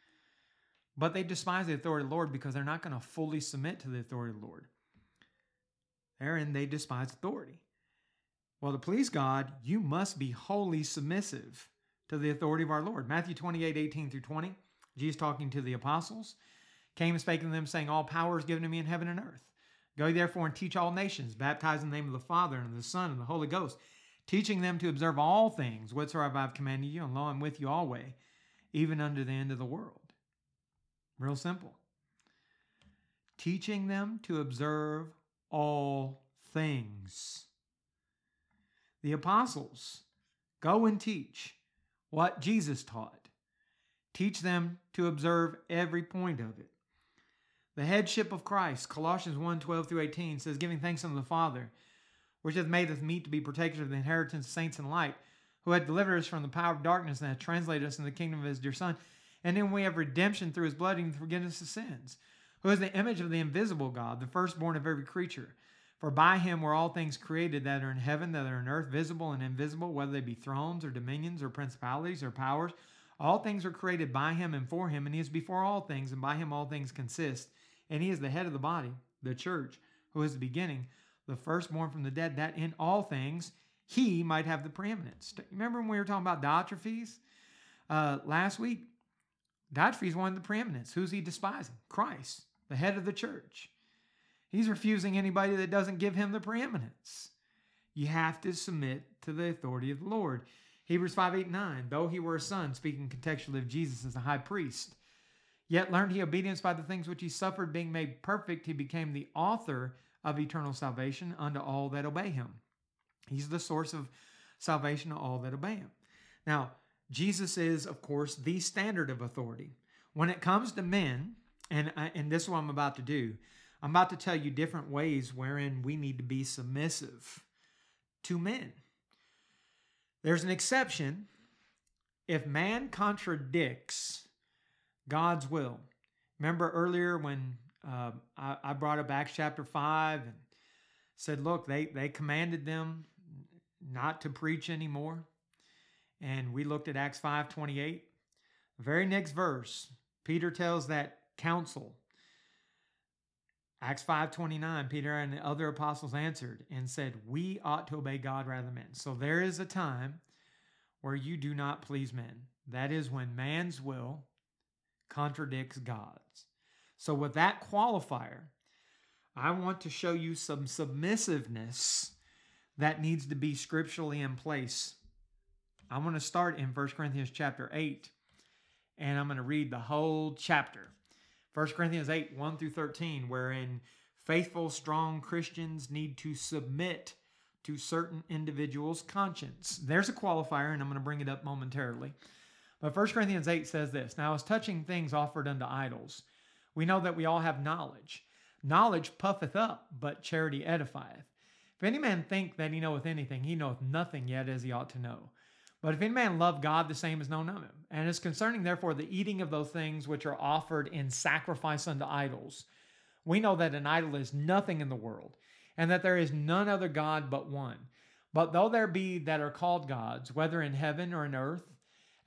But they despise the authority of the Lord because they're not going to fully submit to the authority of the Lord. Therein they despise authority. Well, to please God, you must be wholly submissive to the authority of our Lord. Matthew 28:18-20, Jesus talking to the apostles, came and spake unto them, saying, all power is given to me in heaven and earth. Go ye therefore and teach all nations, baptize in the name of the Father and of the Son and the Holy Ghost, teaching them to observe all things whatsoever I have commanded you, and lo, I'm with you always, even unto the end of the world. Real simple. Teaching them to observe all things. The apostles go and teach what Jesus taught. Teach them to observe every point of it. The headship of Christ, Colossians 1:12-18, says, giving thanks unto the Father, which hath made us meet to be partakers of the inheritance of saints in light, who hath delivered us from the power of darkness and hath translated us into the kingdom of his dear Son, and in we have redemption through his blood and the forgiveness of sins, who is the image of the invisible God, the firstborn of every creature. For by him were all things created that are in heaven, that are in earth, visible and invisible, whether they be thrones or dominions or principalities or powers. All things are created by him and for him, and he is before all things, and by him all things consist. And he is the head of the body, the church, who is the beginning, the firstborn from the dead, that in all things he might have the preeminence. Remember when we were talking about Diotrephes last week? Diotrephes wanted the preeminence. Who's he despising? Christ, the head of the church. He's refusing anybody that doesn't give him the preeminence. You have to submit to the authority of the Lord. Hebrews 5:8-9, though he were a son, speaking contextually of Jesus as a high priest, yet learned he obedience by the things which he suffered, being made perfect, he became the author of eternal salvation unto all that obey him. He's the source of salvation to all that obey him. Now, Jesus is, of course, the standard of authority. When it comes to men, and this is what I'm about to do, I'm about to tell you different ways wherein we need to be submissive to men. There's an exception if man contradicts God's will. Remember earlier when I brought up Acts chapter 5 and said, look, they commanded them not to preach anymore. And we looked at Acts 5:28. The very next verse, Peter tells that council, Acts 5:29, Peter and the other apostles answered and said, we ought to obey God rather than men. So there is a time where you do not please men. That is when man's will contradicts God's. So with that qualifier, I want to show you some submissiveness that needs to be scripturally in place. I want to start in 1 Corinthians chapter 8, and I'm going to read the whole chapter. 1 Corinthians 8, 1-13, wherein faithful, strong Christians need to submit to certain individuals' conscience. There's a qualifier, and I'm going to bring it up momentarily. But 1 Corinthians 8 says this, now as touching things offered unto idols, we know that we all have knowledge. Knowledge puffeth up, but charity edifieth. If any man think that he knoweth anything, he knoweth nothing yet as he ought to know. But if any man love God, the same is known of him. And as concerning, therefore, the eating of those things which are offered in sacrifice unto idols, we know that an idol is nothing in the world, and that there is none other God but one. But though there be that are called gods, whether in heaven or in earth,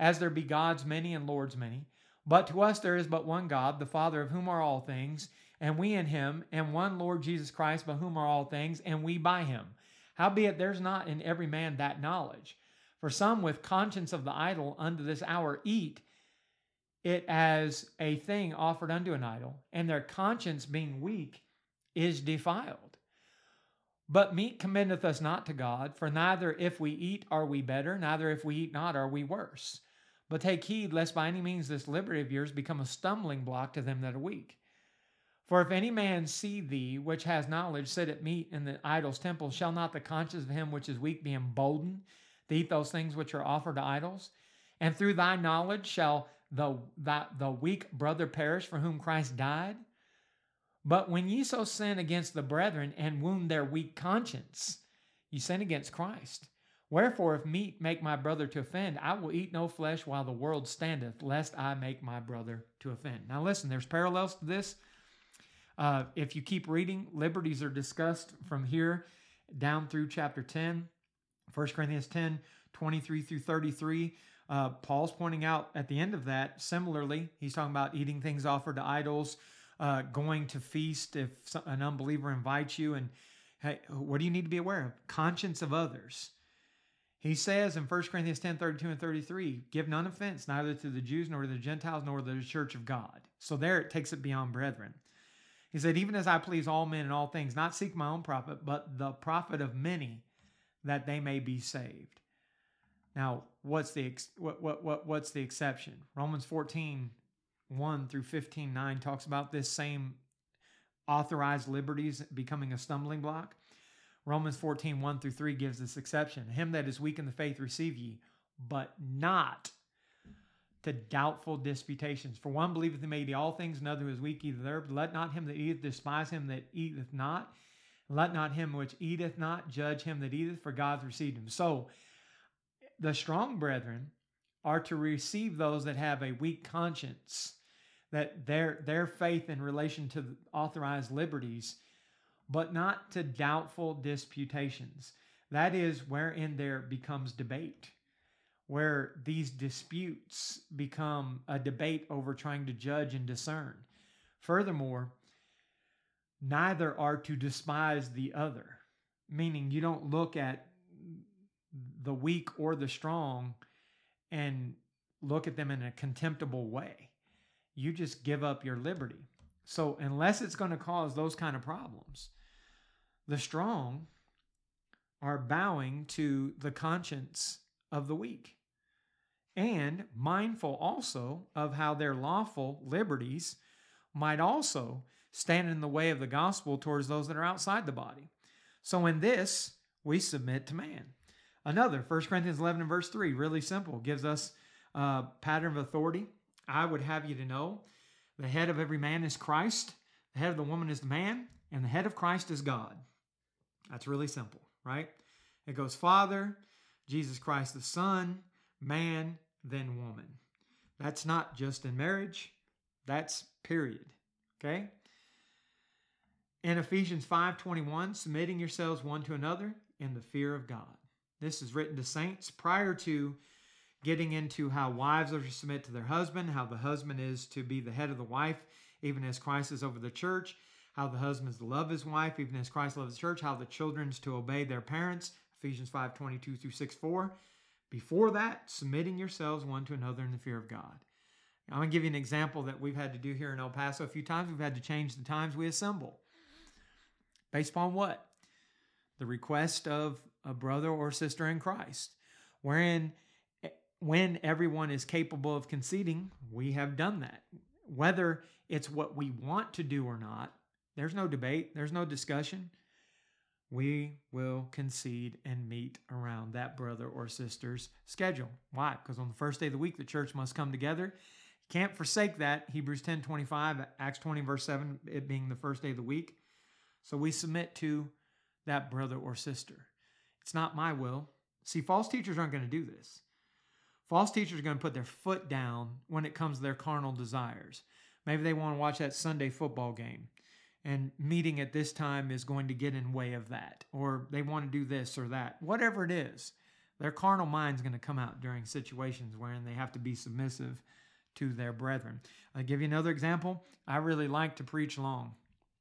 as there be gods many and lords many. But to us there is but one God, the Father, of whom are all things, and we in him, and one Lord Jesus Christ, by whom are all things, and we by him. Howbeit there's not in every man that knowledge. For some with conscience of the idol unto this hour eat it as a thing offered unto an idol, and their conscience being weak is defiled. But meat commendeth us not to God, for neither if we eat are we better, neither if we eat not are we worse. But take heed, lest by any means this liberty of yours become a stumbling block to them that are weak. For if any man see thee, which has knowledge, sit at meat in the idol's temple, shall not the conscience of him which is weak be emboldened to eat those things which are offered to idols? And through thy knowledge shall the weak brother perish for whom Christ died? But when ye so sin against the brethren and wound their weak conscience, ye sin against Christ. Wherefore, if meat make my brother to offend, I will eat no flesh while the world standeth, lest I make my brother to offend. Now listen, there's parallels to this. If you keep reading, liberties are discussed from here down through chapter 10, 1 Corinthians 10, 23 through 33. Paul's pointing out at the end of that, similarly, he's talking about eating things offered to idols, going to feast if an unbeliever invites you, and hey, what do you need to be aware of? Conscience of others. He says in 1 Corinthians 10, 32 and 33, give none offense, neither to the Jews, nor to the Gentiles, nor to the church of God. So there it takes it beyond brethren. He said, even as I please all men in all things, not seek my own profit, but the profit of many, that they may be saved. Now, what's the exception? Romans 14, 1 through 15, 9 talks about this same authorized liberties becoming a stumbling block. Romans 14, 1 through 3 gives this exception. Him that is weak in the faith receive ye, but not to doubtful disputations. For one believeth he may do all things, another who is weak either there. But let not him that eateth despise him that eateth not. Let not him which eateth not judge him that eateth, for God hath received him. So the strong brethren are to receive those that have a weak conscience, that their faith in relation to the authorized liberties, but not to doubtful disputations. That is wherein there becomes debate, where these disputes become a debate over trying to judge and discern. Furthermore, neither are to despise the other, meaning you don't look at the weak or the strong and look at them in a contemptible way. You just give up your liberty. So unless it's going to cause those kind of problems, the strong are bowing to the conscience of the weak, and mindful also of how their lawful liberties might also stand in the way of the gospel towards those that are outside the body. So in this, we submit to man. Another, 1 Corinthians 11 and verse 3, really simple, gives us a pattern of authority. I would have you to know the head of every man is Christ, the head of the woman is the man, and the head of Christ is God. That's really simple, right? It goes Father, Jesus Christ the Son, man, then woman. That's not just in marriage. That's period. Okay? In Ephesians 5:21, submitting yourselves one to another in the fear of God. This is written to saints prior to getting into how wives are to submit to their husband, how the husband is to be the head of the wife, even as Christ is over the church, how the husband is to love his wife, even as Christ loves the church, how the children is to obey their parents, Ephesians 5:22 through 6:4. Before that, submitting yourselves one to another in the fear of God. I'm going to give you an example that we've had to do here in El Paso a few times. We've had to change the times we assemble. Based upon what? The request of a brother or sister in Christ, wherein when everyone is capable of conceding, we have done that. Whether it's what we want to do or not, there's no debate, there's no discussion. We will concede and meet around that brother or sister's schedule. Why? Because on the first day of the week, the church must come together. Can't forsake that. Hebrews 10:25, Acts 20 verse 7, it being the first day of the week. So we submit to that brother or sister. It's not my will. See, false teachers aren't going to do this. False teachers are going to put their foot down when it comes to their carnal desires. Maybe they want to watch that Sunday football game, and meeting at this time is going to get in way of that. Or they want to do this or that. Whatever it is, Their carnal mind's going to come out during situations wherein they have to be submissive to their brethren. I'll give you another example. I really like to preach long.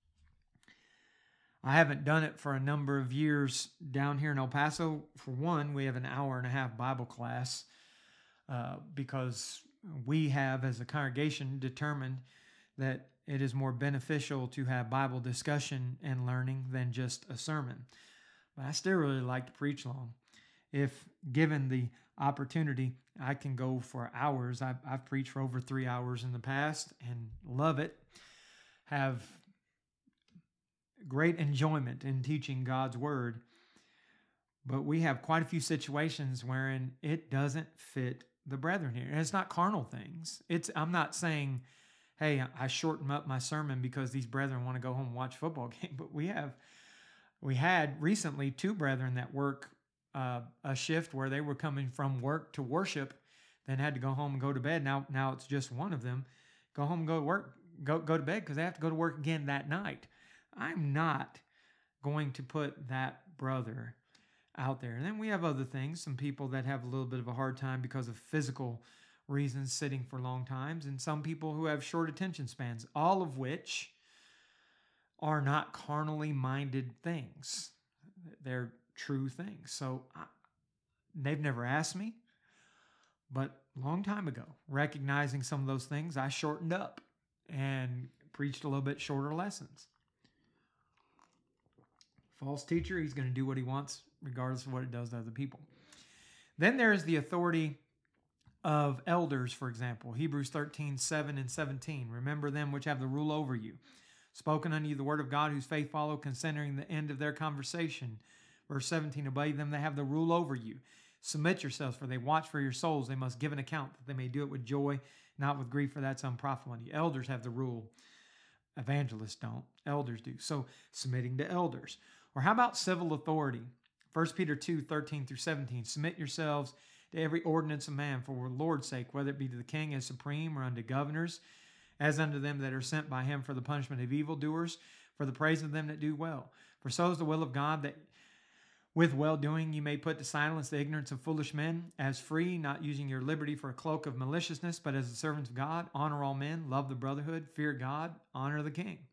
I haven't done it for a number of years down here in El Paso. For one, we have an hour-and-a-half Bible class because we have, as a congregation, determined that it is more beneficial to have Bible discussion and learning than just a sermon. But I still really like to preach long. If given the opportunity, I can go for hours. I've preached for over 3 hours in the past and love it. Have great enjoyment in teaching God's word. But we have quite a few situations wherein it doesn't fit the brethren here. And it's not carnal things. I'm not saying, hey, I shorten up my sermon because these brethren want to go home and watch a football game. But we had recently 2 brethren that work a shift where they were coming from work to worship, then had to go home and go to bed. Now it's just one of them. Go home and go to work, go to bed because they have to go to work again that night. I'm not going to put that brother out there. And then we have other things, some people that have a little bit of a hard time because of physical reasons sitting for long times, and some people who have short attention spans, all of which are not carnally minded things. They're true things. So they've never asked me, but a long time ago, recognizing some of those things, I shortened up and preached a little bit shorter lessons. False teacher, he's going to do what he wants regardless of what it does to other people. Then there's the authority of elders, for example. Hebrews 13, 7 and 17. Remember them which have the rule over you. Spoken unto you the word of God, whose faith follow, considering the end of their conversation. Verse 17, obey them that have the rule over you. Submit yourselves, for they watch for your souls. They must give an account, that they may do it with joy, not with grief, for that's unprofitable unto you. Elders have the rule. Evangelists don't. Elders do. So submitting to elders. Or how about civil authority? 1 Peter 2, 13 through 17. Submit yourselves to every ordinance of man for the Lord's sake, whether it be to the king as supreme or unto governors, as unto them that are sent by him for the punishment of evildoers, for the praise of them that do well. For so is the will of God, that with well-doing you may put to silence the ignorance of foolish men, as free, not using your liberty for a cloak of maliciousness, but as the servants of God. Honor all men, love the brotherhood, fear God, honor the king.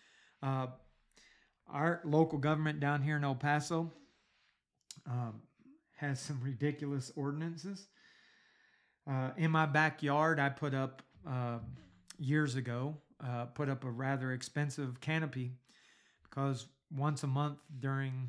Our local government down here in El Paso has some ridiculous ordinances. In my backyard, I put up, years ago, put up a rather expensive canopy because once a month during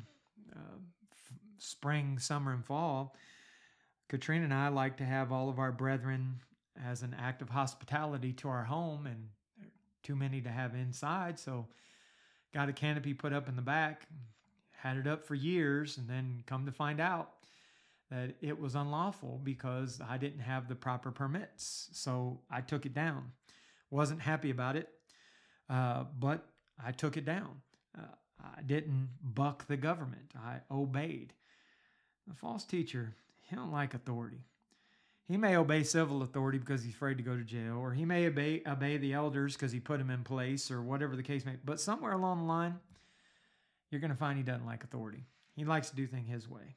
spring, summer, and fall, Katrina and I like to have all of our brethren as an act of hospitality to our home, and too many to have inside, so got a canopy put up in the back, had it up for years, and then come to find out that it was unlawful because I didn't have the proper permits. So I took it down. Wasn't happy about it, but I took it down. I didn't buck the government. I obeyed. The false teacher, he don't like authority. He may obey civil authority because he's afraid to go to jail, or he may obey the elders because he put them in place, or whatever the case may be. But somewhere along the line, you're going to find he doesn't like authority. He likes to do things his way.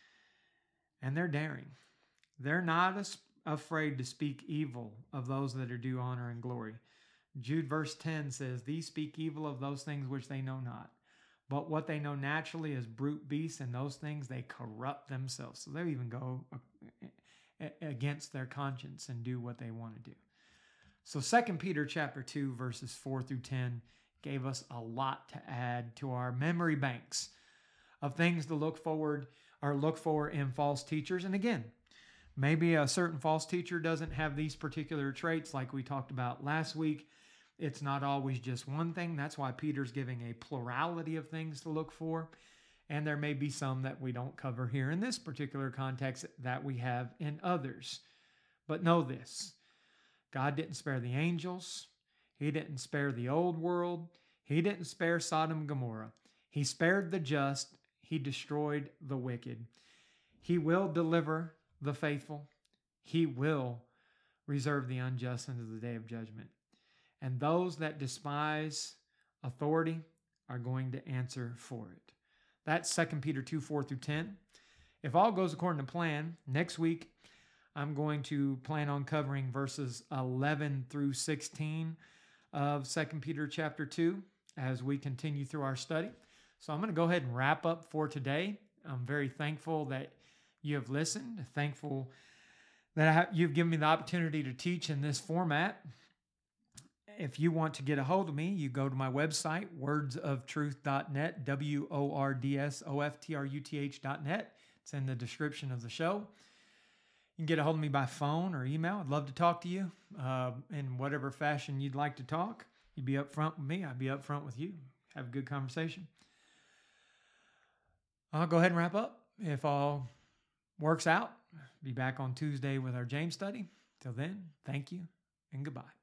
And they're daring. They're not afraid to speak evil of those that are due honor and glory. Jude verse 10 says, these speak evil of those things which they know not. But what they know naturally is brute beasts, and those things they corrupt themselves. So they'll even go against their conscience and do what they want to do. So 2 Peter chapter 2 verses 4 through 10 gave us a lot to add to our memory banks of things to look for in false teachers. And again, maybe a certain false teacher doesn't have these particular traits like we talked about last week. It's not always just one thing. That's why Peter's giving a plurality of things to look for. And there may be some that we don't cover here in this particular context that we have in others. But know this, God didn't spare the angels. He didn't spare the old world. He didn't spare Sodom and Gomorrah. He spared the just. He destroyed the wicked. He will deliver the faithful. He will reserve the unjust unto the day of judgment. And those that despise authority are going to answer for it. That's 2 Peter 2, 4 through 10. if all goes according to plan, next week I'm going to plan on covering verses 11 through 16 of 2 Peter chapter 2 as we continue through our study. So I'm going to go ahead and wrap up for today. I'm very thankful that you have listened, thankful that you've given me the opportunity to teach in this format. If you want to get a hold of me, you go to my website, wordsoftruth.net, wordsoftruth.net. It's in the description of the show. You can get a hold of me by phone or email. I'd love to talk to you in whatever fashion you'd like to talk. You'd be up front with me. I'd be up front with you. Have a good conversation. I'll go ahead and wrap up. If all works out, be back on Tuesday with our James study. Till then, thank you and goodbye.